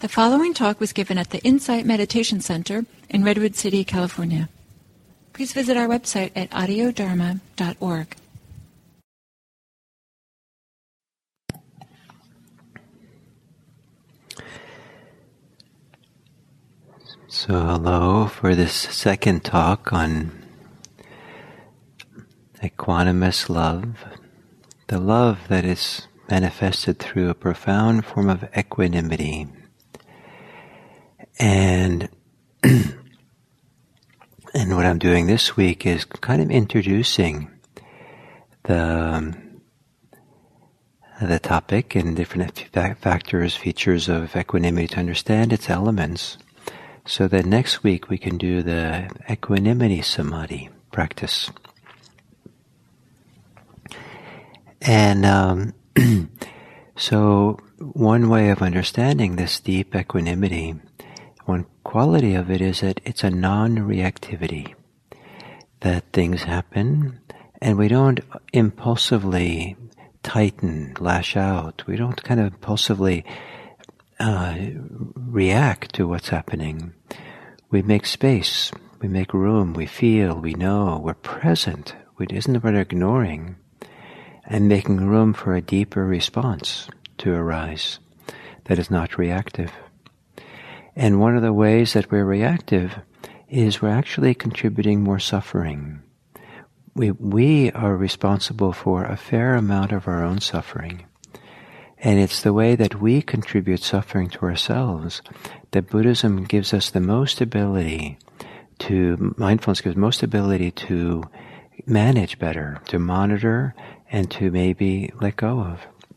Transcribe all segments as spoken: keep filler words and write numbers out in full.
The following talk was given at the Insight Meditation Center in Redwood City, California. Please visit our website at audio dharma dot org. So hello for this second talk on equanimous love, the love that is manifested through a profound form of equanimity. And and what I'm doing this week is kind of introducing the the topic and different factors, features of equanimity to understand its elements, so that next week we can do the equanimity samadhi practice. And um, so one way of understanding this deep equanimity, one quality of it is that it's a non-reactivity, that things happen and we don't impulsively tighten, lash out. We don't kind of impulsively uh, react to what's happening. We make space, we make room, we feel, we know, we're present. It isn't about ignoring and making room for a deeper response to arise that is not reactive. And one of the ways that we're reactive is we're actually contributing more suffering. We we are responsible for a fair amount of our own suffering. And it's the way that we contribute suffering to ourselves that Buddhism gives us the most ability to, mindfulness gives most ability to manage better, to monitor, and to maybe let go of.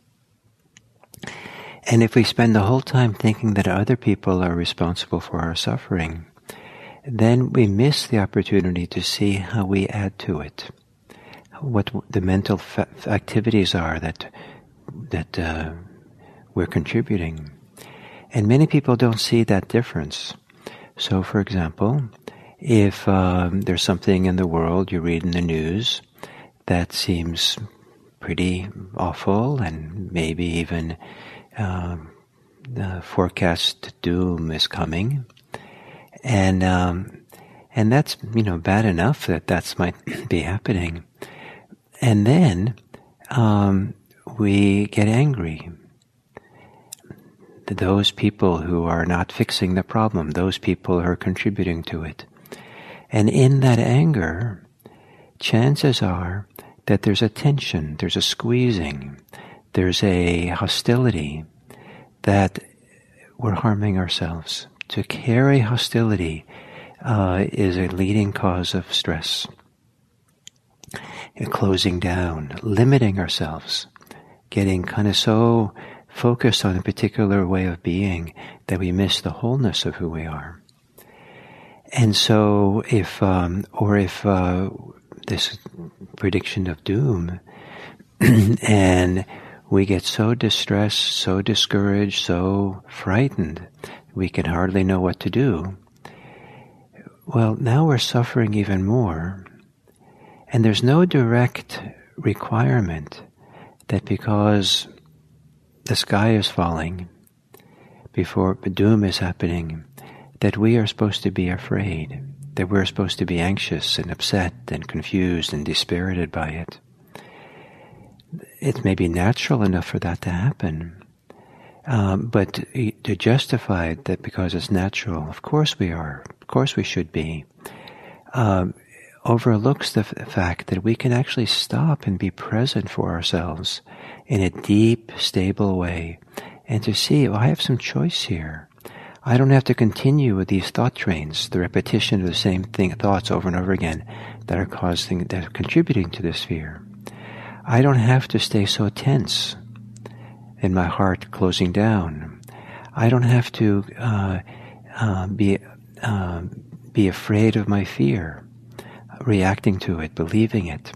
And if we spend the whole time thinking that other people are responsible for our suffering, then we miss the opportunity to see how we add to it, what the mental fa- activities are that that uh, we're contributing. And many people don't see that difference. So, for example, if um, there's something in the world you read in the news that seems pretty awful and maybe even uh, the forecast doom is coming, and um, and that's, you know, bad enough that that's might be happening, and then um, we get angry. Those people who are not fixing the problem, those people who are contributing to it. And in that anger, chances are that there's a tension, there's a squeezing, there's a hostility, that we're harming ourselves. To carry hostility uh, is a leading cause of stress. And closing down, limiting ourselves, getting kind of so focused on a particular way of being that we miss the wholeness of who we are. And so if, um, or if uh, this prediction of doom, and we get so distressed, so discouraged, so frightened, we can hardly know what to do. Well, now we're suffering even more, and there's no direct requirement that because the sky is falling, before doom is happening, that we are supposed to be afraid, that we're supposed to be anxious and upset and confused and dispirited by it. It may be natural enough for that to happen, um, but to, to justify it that because it's natural, of course we are, of course we should be, um, overlooks the f- fact that we can actually stop and be present for ourselves in a deep, stable way, and to see, well, I have some choice here. I don't have to continue with these thought trains, the repetition of the same thing, thoughts over and over again that are causing, that are contributing to this fear. I don't have to stay so tense in my heart, closing down. I don't have to uh, uh, be uh, be afraid of my fear, reacting to it, believing it.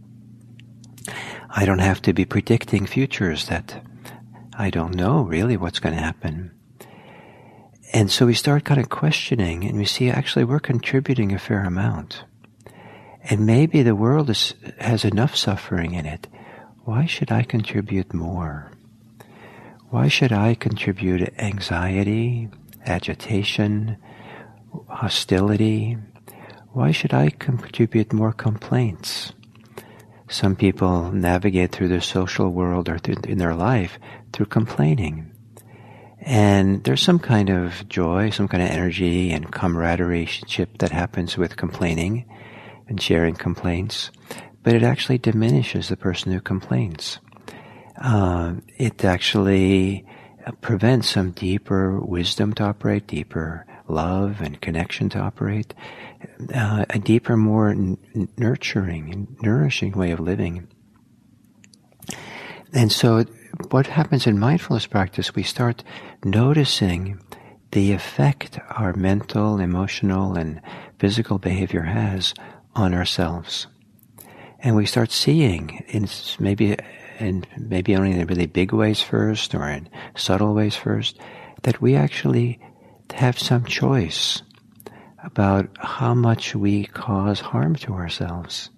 I don't have to be predicting futures that I don't know really what's going to happen. And so we start kind of questioning, and we see actually we're contributing a fair amount. And maybe the world is, has enough suffering in it. Why should I contribute more? why should I contribute anxiety, agitation, hostility? Why should I contribute more complaints? Some people navigate through the social world or through, in their life through complaining. And there's some kind of joy, some kind of energy and camaraderie that happens with complaining and sharing complaints, but it actually diminishes the person who complains. Uh, it actually prevents some deeper wisdom to operate, deeper love and connection to operate, uh, a deeper, more n- nurturing and nourishing way of living. And so what happens in mindfulness practice, we start noticing the effect our mental, emotional, and physical behavior has on ourselves. And we start seeing, in maybe in maybe only in really big ways first, or in subtle ways first, that we actually have some choice about how much we cause harm to ourselves.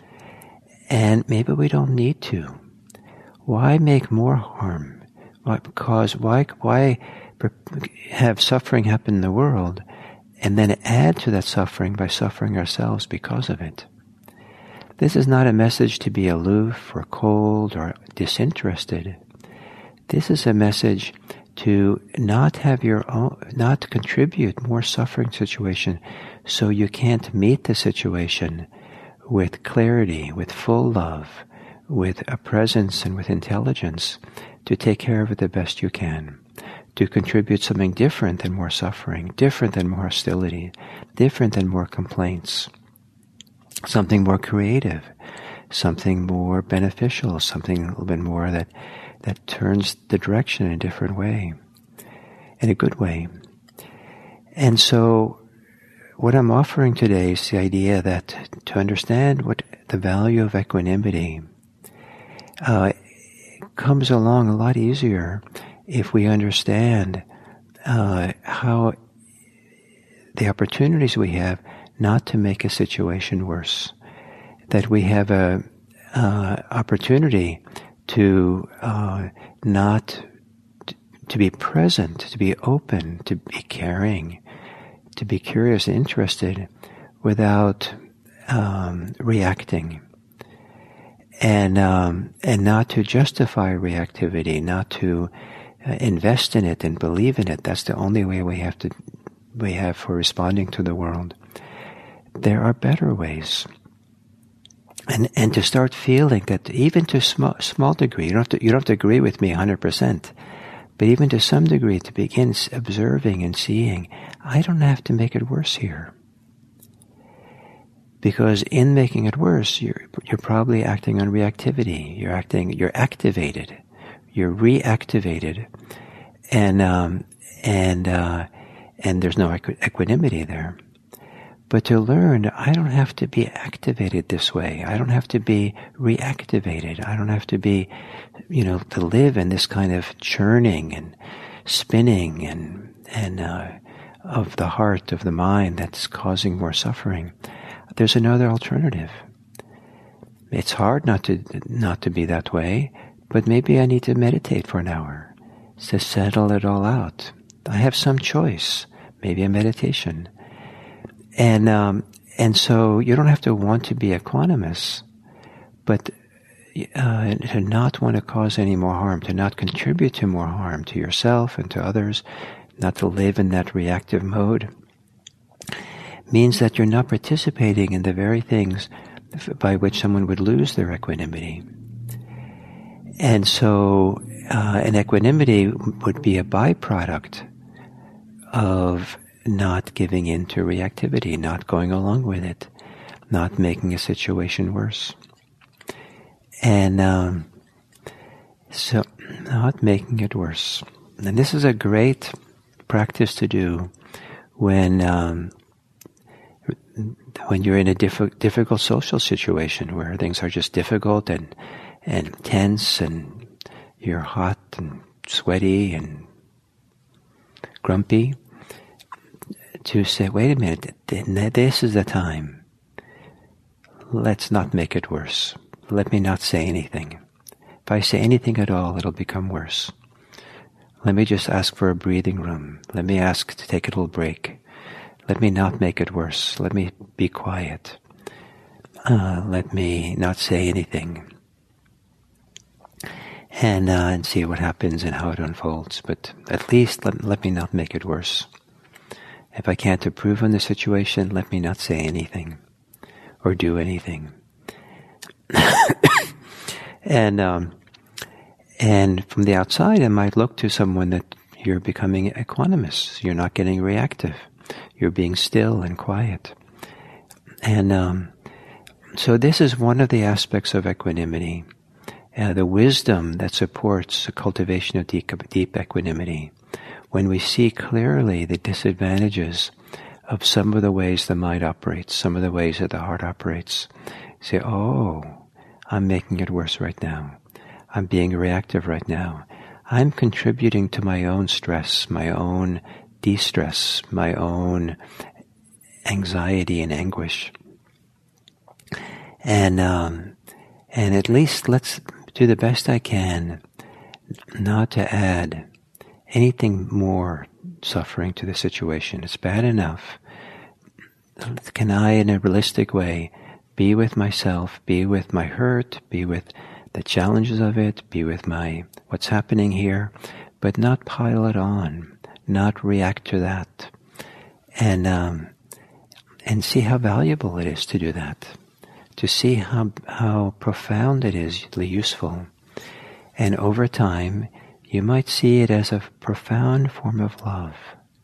And maybe we don't need to. Why make more harm? Why cause? Why why have suffering happen in the world, and then add to that suffering by suffering ourselves because of it? This is not a message to be aloof or cold or disinterested. This is a message to not have your own, not contribute more suffering situation, so you can't meet the situation with clarity, with full love, with a presence and with intelligence, to take care of it the best you can, to contribute something different than more suffering, different than more hostility, different than more complaints, something more creative, something more beneficial, something a little bit more that that turns the direction in a different way, in a good way. And so what I'm offering today is the idea that to understand what the value of equanimity uh, comes along a lot easier if we understand uh, how the opportunities we have not to make a situation worse, that we have a uh, opportunity to uh, not t- to be present, to be open, to be caring, to be curious and interested without um, reacting, and um, and not to justify reactivity, not to uh, invest in it and believe in it. That's the only way we have to we have for responding to the world. There are better ways. And and to start feeling that even to a small, small degree, you don't have to, you don't have to agree with me one hundred percent, but even to some degree to begin observing and seeing, I don't have to make it worse here. Because in making it worse, you're you're probably acting on reactivity. You're acting, you're activated, you're reactivated, and um, and uh, and there's no equi- equanimity there. But to learn, I don't have to be activated this way. I don't have to be reactivated. I don't have to be, you know, to live in this kind of churning and spinning and and uh, of the heart, of the mind that's causing more suffering. There's another alternative. It's hard not to not to be that way, but maybe I need to meditate for an hour to settle it all out. I have some choice, maybe a meditation. And um, and so you don't have to want to be equanimous, but uh, to not want to cause any more harm, to not contribute to more harm to yourself and to others, not to live in that reactive mode, means that you're not participating in the very things by which someone would lose their equanimity. And so uh, an equanimity would be a byproduct of not giving in to reactivity, not going along with it, not making a situation worse. And um, so, not making it worse. And this is a great practice to do when um, when you're in a diff- difficult social situation where things are just difficult and and tense, and you're hot and sweaty and grumpy. To say, wait a minute, this is the time. Let's not make it worse. Let me not say anything. If I say anything at all, it'll become worse. Let me just ask for a breathing room. Let me ask to take a little break. Let me not make it worse. Let me be quiet. Uh, let me not say anything. And, uh, and see what happens and how it unfolds. But at least let, let me not make it worse. If I can't improve on the situation, let me not say anything or do anything. and um, and from the outside, I might look to someone that you're becoming equanimous. You're not getting reactive. You're being still and quiet. And um, so this is one of the aspects of equanimity, uh, the wisdom that supports the cultivation of deep, deep equanimity. When we see clearly the disadvantages of some of the ways the mind operates, some of the ways that the heart operates, say, oh, I'm making it worse right now. I'm being reactive right now. I'm contributing to my own stress, my own de-stress, my own anxiety and anguish. And um, and at least let's do the best I can not to add anything more suffering to the situation. It's bad enough. Can I, in a realistic way, be with myself, be with my hurt, be with the challenges of it, be with my what's happening here, but not pile it on, not react to that, and um, and see how valuable it is to do that, to see how how profound it is, useful, and over time you might see it as a profound form of love,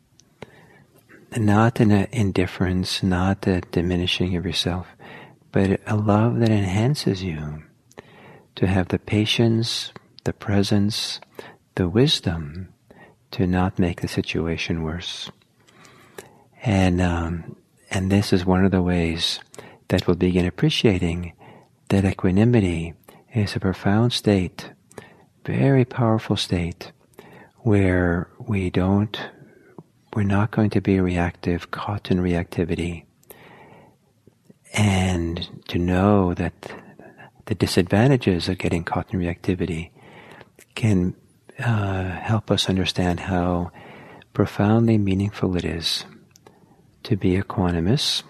not an indifference, not a diminishing of yourself, but a love that enhances you. To have the patience, the presence, the wisdom to not make the situation worse. And um, and this is one of the ways that we'll begin appreciating that equanimity is a profound state, very powerful state, where we don't, we're not going to be reactive, caught in reactivity. And to know that the disadvantages of getting caught in reactivity can uh, help us understand how profoundly meaningful it is to be equanimous,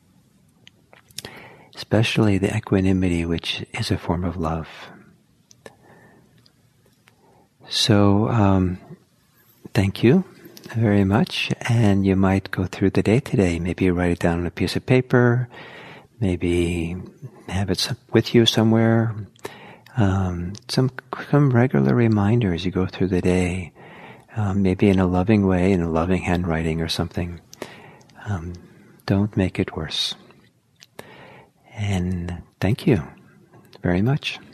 especially the equanimity which is a form of love. So, um, thank you very much, and you might go through the day today. Maybe write it down on a piece of paper, maybe have it with you somewhere. Um, some some regular reminders you go through the day, um, maybe in a loving way, in a loving handwriting or something. Um, don't make it worse. And thank you very much.